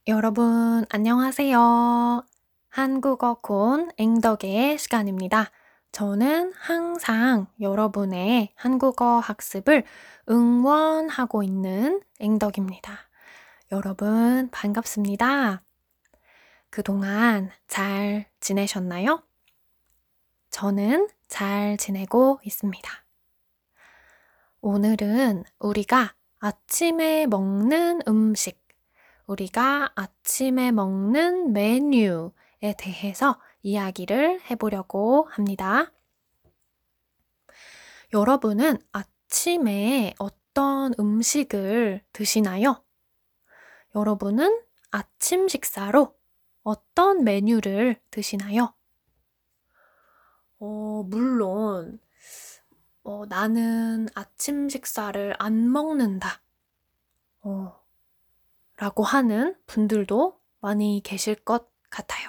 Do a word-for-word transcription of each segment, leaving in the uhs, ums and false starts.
여러분, 안녕하세요. 한국어 콘 앵덕의 시간입니다. 저는 항상 여러분의 한국어 학습을 응원하고 있는 앵덕입니다. 여러분, 반갑습니다. 그동안 잘 지내셨나요? 저는 잘 지내고 있습니다. 오늘은 우리가 아침에 먹는 음식, 우리가 아침에 먹는 메뉴에 대해서 이야기를 해보려고 합니다. 여러분은 아침에 어떤 음식을 드시나요? 여러분은 아침 식사로 어떤 메뉴를 드시나요? 어, 물론 어, 나는 아침 식사를 안 먹는다. 어, 라고 하는 분들도 많이 계실 것 같아요.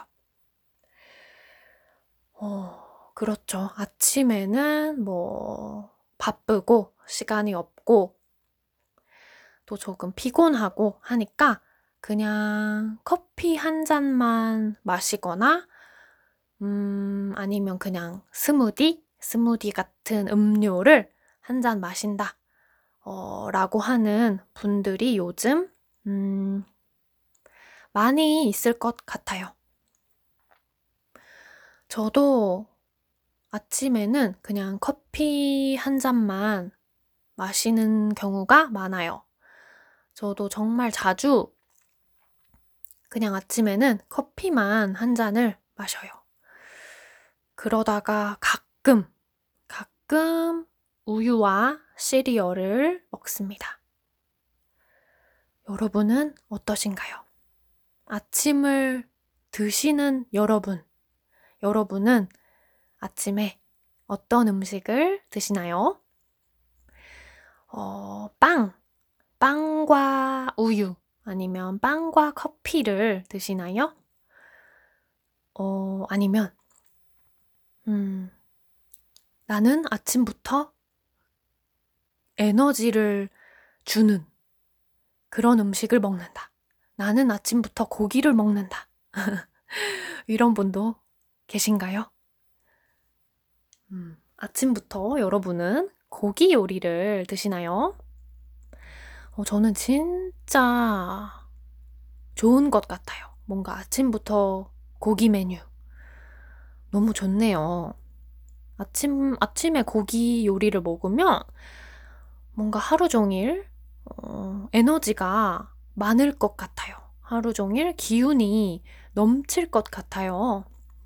어, 그렇죠. 아침에는 뭐 바쁘고 시간이 없고 또 조금 피곤하고 하니까 그냥 커피 한 잔만 마시거나 음, 아니면 그냥 스무디, 스무디 같은 음료를 한 잔 마신다. 어, 라고 하는 분들이 요즘 음, 많이 있을 것 같아요. 저도 아침에는 그냥 커피 한 잔만 마시는 경우가 많아요. 저도 정말 자주 그냥 아침에는 커피만 한 잔을 마셔요. 그러다가 가끔, 가끔 우유와 시리얼을 먹습니다. 여러분은 어떠신가요? 아침을 드시는 여러분, 여러분은 아침에 어떤 음식을 드시나요? 어, 빵, 빵과 우유, 아니면 빵과 커피를 드시나요? 어, 아니면, 음, 나는 아침부터 에너지를 주는 그런 음식을 먹는다. 나는 아침부터 고기를 먹는다. 이런 분도 계신가요? 음, 아침부터 여러분은 고기 요리를 드시나요? 어, 저는 진짜 좋은 것 같아요. 뭔가 아침부터 고기 메뉴. 너무 좋네요. 아침, 아침에 고기 요리를 먹으면 뭔가 하루 종일 어, 에너지가 많을 것 같아요. 하루 종일 기운이 넘칠 것 같아요.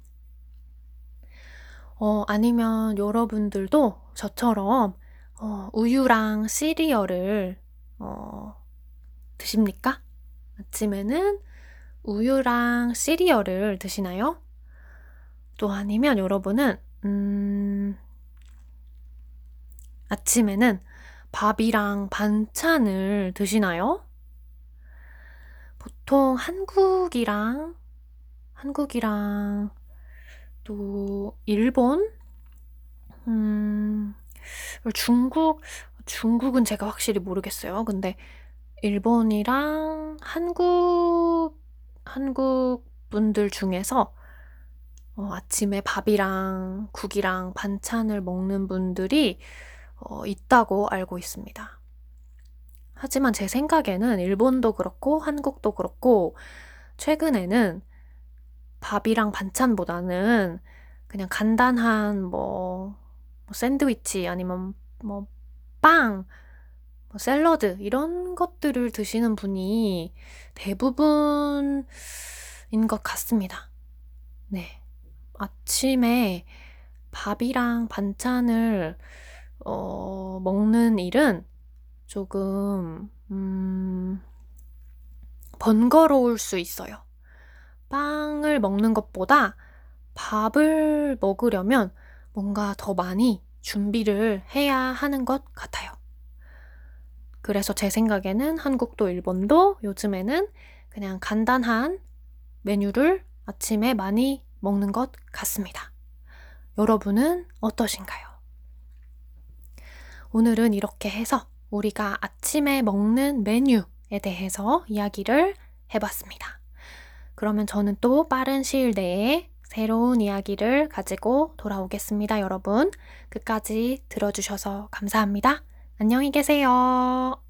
어, 아니면 여러분들도 저처럼 어, 우유랑 시리얼을 어, 드십니까? 아침에는 우유랑 시리얼을 드시나요? 또 아니면 여러분은 음, 아침에는 밥이랑 반찬을 드시나요? 보통 한국이랑 한국이랑 또 일본, 음, 중국, 중국은 제가 확실히 모르겠어요. 근데 일본이랑 한국, 한국 분들 중에서 어, 아침에 밥이랑 국이랑 반찬을 먹는 분들이 어, 있다고 알고 있습니다. 하지만 제 생각에는 일본도 그렇고 한국도 그렇고 최근에는 밥이랑 반찬보다는 그냥 간단한 뭐, 뭐 샌드위치 아니면 뭐 빵, 뭐 샐러드 이런 것들을 드시는 분이 대부분인 것 같습니다. 네. 아침에 밥이랑 반찬을 어, 먹는 일은 조금 음, 번거로울 수 있어요. 빵을 먹는 것보다 밥을 먹으려면 뭔가 더 많이 준비를 해야 하는 것 같아요. 그래서 제 생각에는 한국도 일본도 요즘에는 그냥 간단한 메뉴를 아침에 많이 먹는 것 같습니다. 여러분은 어떠신가요? 오늘은 이렇게 해서 우리가 아침에 먹는 메뉴에 대해서 이야기를 해봤습니다. 그러면 저는 또 빠른 시일 내에 새로운 이야기를 가지고 돌아오겠습니다, 여러분. 끝까지 들어주셔서 감사합니다. 안녕히 계세요.